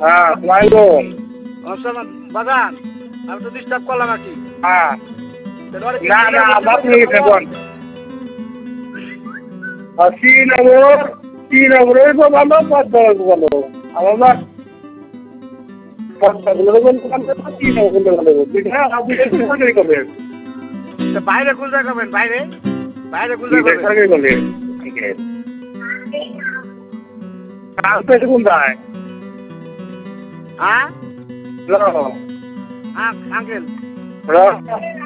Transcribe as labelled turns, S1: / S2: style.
S1: হ্যাঁ ওয়ালাইকুম
S2: আসসালাম বাজান, আমি তো ডিস্টার্ব করলাম আর কি।
S1: হ্যাঁ না না আপনি গেছেন কোন শ্রীনগরে তো ভালো পদ্মার ভালো আমার পদ্মাগুলো শ্রীনগর ভালো আপনি সরকারি করবেন
S2: বাইরে কোন জায়গা করবেন? বাইরে বাইরে কোন জায়গা করবেন?
S1: সরকারি করবেন কোন যায়
S2: হ্যাঁ
S1: হ্যালো
S2: হ্যাঁ আঙ্কেল।
S1: হ্যালো